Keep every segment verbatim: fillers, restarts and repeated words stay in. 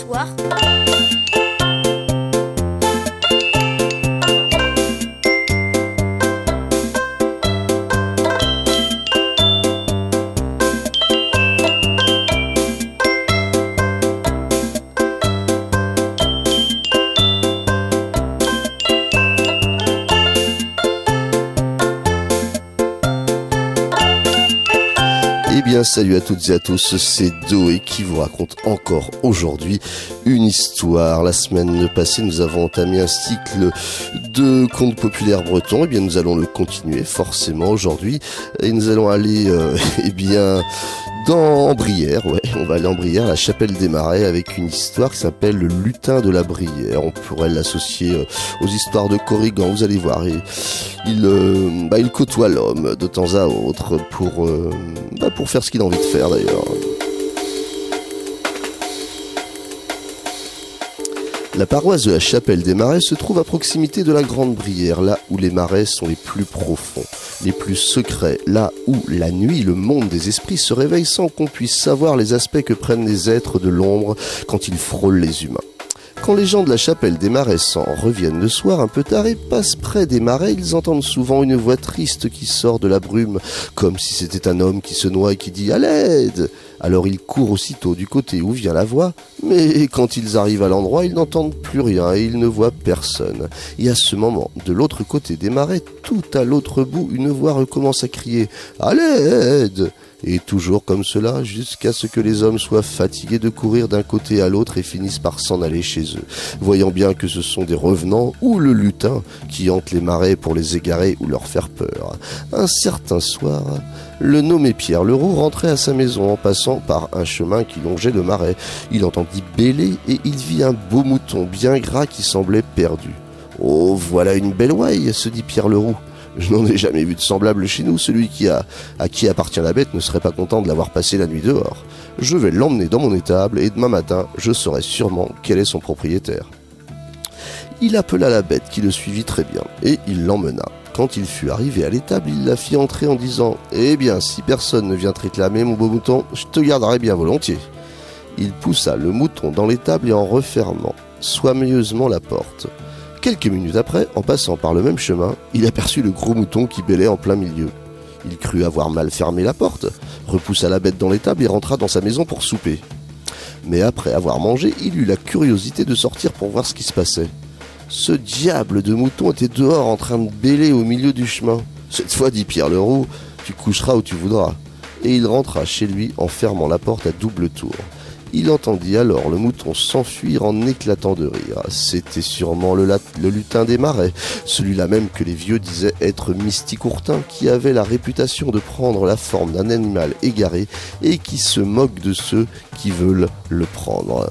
histoire. Eh bien, salut à toutes et à tous, c'est Doé qui vous raconte encore aujourd'hui une histoire. La semaine passée, nous avons entamé un cycle de contes populaires bretons. Eh bien, nous allons le continuer forcément aujourd'hui. Et nous allons aller, euh, eh bien, dans en Brière, ouais, on va aller en Brière, à la Chapelle des Marais, avec une histoire qui s'appelle le lutin de la Brière. On pourrait l'associer euh, aux histoires de Corrigan, vous allez voir. Et il, euh, bah, il côtoie l'homme de temps à autre pour, euh, bah, pour faire ce qu'il a envie de faire d'ailleurs. La paroisse de la Chapelle des Marais se trouve à proximité de la Grande Brière, là où les marais sont les plus profonds, les plus secrets, là où, la nuit, le monde des esprits se réveille sans qu'on puisse savoir les aspects que prennent les êtres de l'ombre quand ils frôlent les humains. Quand les gens de la Chapelle des Marais s'en reviennent le soir un peu tard et passent près des marais, ils entendent souvent une voix triste qui sort de la brume, comme si c'était un homme qui se noie et qui dit « à l'aide !» Alors ils courent aussitôt du côté où vient la voix, mais quand ils arrivent à l'endroit, ils n'entendent plus rien et ils ne voient personne. Et à ce moment, de l'autre côté des marais, tout à l'autre bout, une voix recommence à crier « à l'aide !» Et toujours comme cela, jusqu'à ce que les hommes soient fatigués de courir d'un côté à l'autre et finissent par s'en aller chez eux, voyant bien que ce sont des revenants ou le lutin qui hante les marais pour les égarer ou leur faire peur. Un certain soir, le nommé Pierre Leroux rentrait à sa maison en passant par un chemin qui longeait le marais. Il entendit bêler et il vit un beau mouton bien gras qui semblait perdu. « Oh, voilà une belle ouaille !» se dit Pierre Leroux. Je n'en ai jamais vu de semblable chez nous. Celui qui a, à qui appartient la bête ne serait pas content de l'avoir passé la nuit dehors. Je vais l'emmener dans mon étable et demain matin, je saurai sûrement quel est son propriétaire. Il appela la bête qui le suivit très bien et il l'emmena. Quand il fut arrivé à l'étable, il la fit entrer en disant « Eh bien, si personne ne vient te réclamer, mon beau mouton, je te garderai bien volontiers. » Il poussa le mouton dans l'étable et en refermant soigneusement la porte. Quelques minutes après, en passant par le même chemin, il aperçut le gros mouton qui bêlait en plein milieu. Il crut avoir mal fermé la porte, repoussa la bête dans l'étable et rentra dans sa maison pour souper. Mais après avoir mangé, il eut la curiosité de sortir pour voir ce qui se passait. Ce diable de mouton était dehors en train de bêler au milieu du chemin. Cette fois, dit Pierre Leroux, tu coucheras où tu voudras. Et il rentra chez lui en fermant la porte à double tour. Il entendit alors le mouton s'enfuir en éclatant de rire. C'était sûrement le, lat- le lutin des marais, celui-là même que les vieux disaient être Misticourtin, qui avait la réputation de prendre la forme d'un animal égaré et qui se moque de ceux qui veulent le prendre.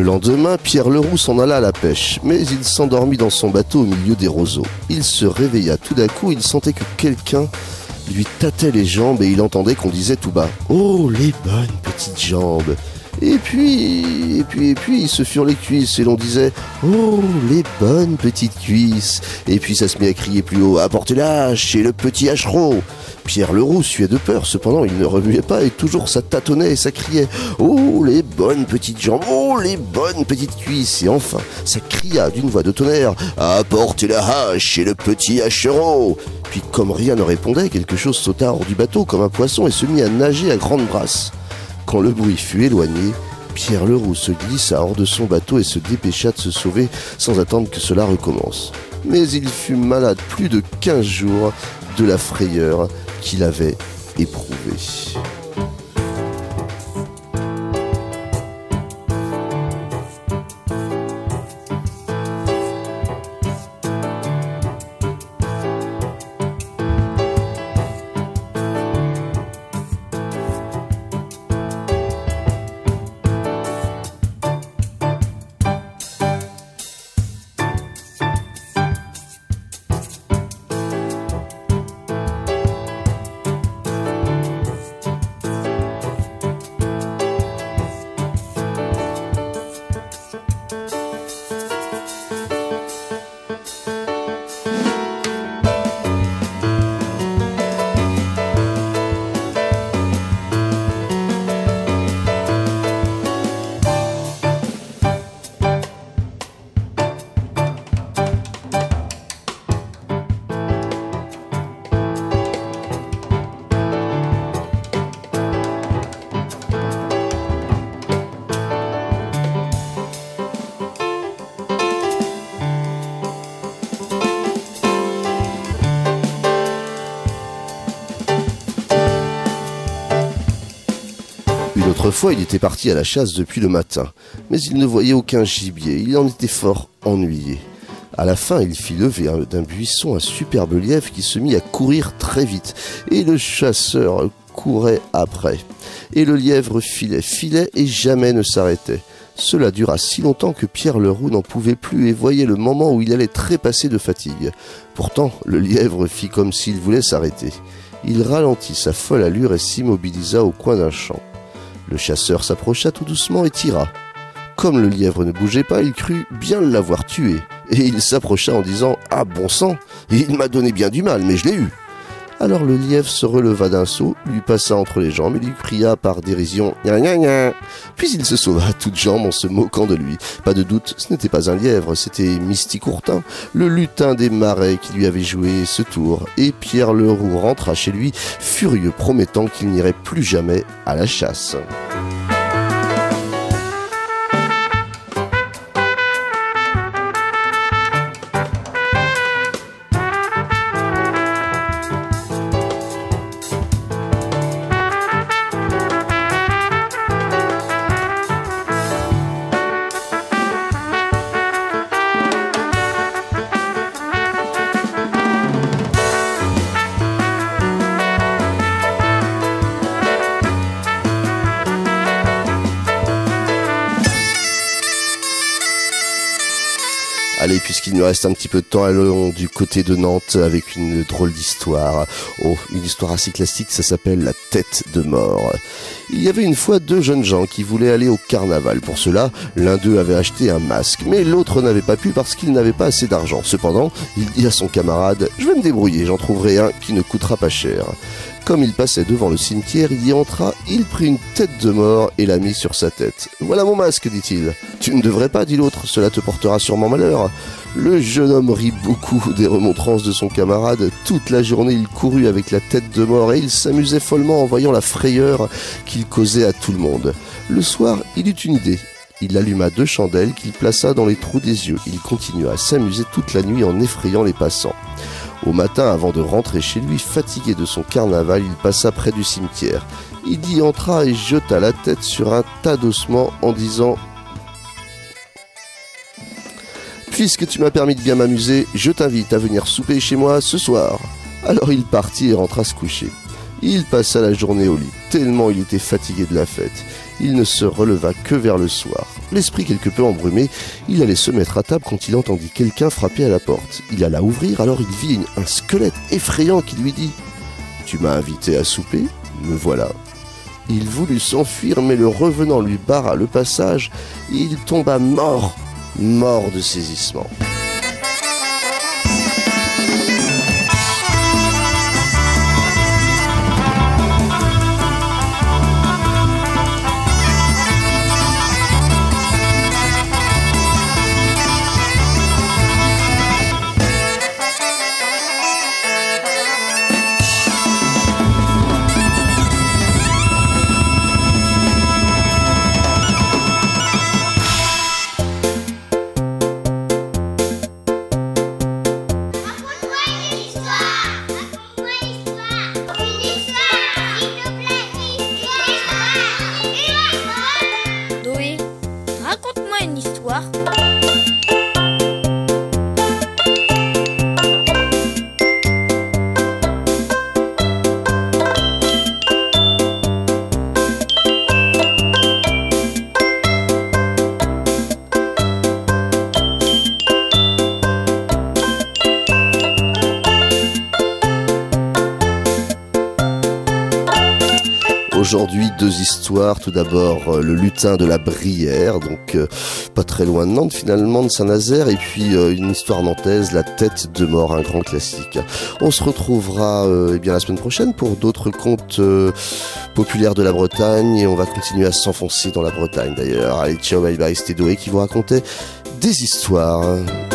lendemain, Pierre Leroux s'en alla à la pêche, mais il s'endormit dans son bateau au milieu des roseaux. Il se réveilla tout d'un coup, il sentait que quelqu'un lui tâtait les jambes et il entendait qu'on disait tout bas « Oh, les bonnes petites jambes !» Et puis, et puis, et puis, ce furent les cuisses et l'on disait « Oh, les bonnes petites cuisses !» Et puis ça se mit à crier plus haut « Apportez-la chez le petit hachereau !» Pierre Leroux suait de peur, cependant il ne remuait pas et toujours ça tâtonnait et ça criait « Oh, les bonnes petites jambes, oh, les bonnes petites cuisses !» Et enfin, ça cria d'une voix de tonnerre « Apportez la hache chez le petit hachereau !» Puis comme rien ne répondait, quelque chose sauta hors du bateau comme un poisson et se mit à nager à grande brasse. Quand le bruit fut éloigné, Pierre Leroux se glissa hors de son bateau et se dépêcha de se sauver sans attendre que cela recommence. Mais il fut malade plus de quinze jours de la frayeur qu'il avait éprouvée. Autrefois, il était parti à la chasse depuis le matin, mais il ne voyait aucun gibier, il en était fort ennuyé. À la fin, il fit lever d'un buisson un superbe lièvre qui se mit à courir très vite, et le chasseur courait après. Et le lièvre filait, filait et jamais ne s'arrêtait. Cela dura si longtemps que Pierre Leroux n'en pouvait plus et voyait le moment où il allait trépasser de fatigue. Pourtant, le lièvre fit comme s'il voulait s'arrêter. Il ralentit sa folle allure et s'immobilisa au coin d'un champ. Le chasseur s'approcha tout doucement et tira. Comme le lièvre ne bougeait pas, il crut bien l'avoir tué. Et il s'approcha en disant « Ah bon sang, il m'a donné bien du mal, mais je l'ai eu !» Alors le lièvre se releva d'un saut, lui passa entre les jambes et lui cria par dérision « Gna gna gna !» Puis il se sauva à toutes jambes en se moquant de lui. Pas de doute, ce n'était pas un lièvre, c'était Misticourtin, le lutin des marais qui lui avait joué ce tour. Et Pierre Leroux rentra chez lui, furieux, promettant qu'il n'irait plus jamais à la chasse. Allez, puisqu'il nous reste un petit peu de temps, allons du côté de Nantes avec une drôle d'histoire. Oh, une histoire assez classique, ça s'appelle La tête de mort. Il y avait une fois deux jeunes gens qui voulaient aller au carnaval. Pour cela, l'un d'eux avait acheté un masque, mais l'autre n'avait pas pu parce qu'il n'avait pas assez d'argent. Cependant, il dit à son camarade « Je vais me débrouiller, j'en trouverai un qui ne coûtera pas cher ». Comme il passait devant le cimetière, il y entra, il prit une tête de mort et la mit sur sa tête. « Voilà mon masque, dit-il. »« Tu ne devrais pas, dit l'autre, cela te portera sûrement malheur. » Le jeune homme rit beaucoup des remontrances de son camarade. Toute la journée, il courut avec la tête de mort et il s'amusait follement en voyant la frayeur qu'il causait à tout le monde. Le soir, il eut une idée. Il alluma deux chandelles qu'il plaça dans les trous des yeux. Il continua à s'amuser toute la nuit en effrayant les passants. Au matin, avant de rentrer chez lui, fatigué de son carnaval, il passa près du cimetière. Il y entra et jeta la tête sur un tas d'ossements en disant « Puisque tu m'as permis de bien m'amuser, je t'invite à venir souper chez moi ce soir. » Alors il partit et rentra se coucher. Il passa la journée au lit, tellement il était fatigué de la fête. Il ne se releva que vers le soir. L'esprit quelque peu embrumé, il allait se mettre à table quand il entendit quelqu'un frapper à la porte. Il alla ouvrir, alors il vit une, un squelette effrayant qui lui dit « Tu m'as invité à souper ? Me voilà !» Il voulut s'enfuir, mais le revenant lui barra le passage et il tomba mort, mort de saisissement. Raconte-moi une histoire. Aujourd'hui, deux histoires. Tout d'abord, euh, le lutin de la Brière, donc euh, pas très loin de Nantes finalement, de Saint-Nazaire, et puis euh, une histoire nantaise, la tête de mort, un grand classique. On se retrouvera euh, eh bien la semaine prochaine pour d'autres contes euh, populaires de la Bretagne, et on va continuer à s'enfoncer dans la Bretagne d'ailleurs. Allez, ciao, bye bye, c'était Doé qui vous racontait des histoires.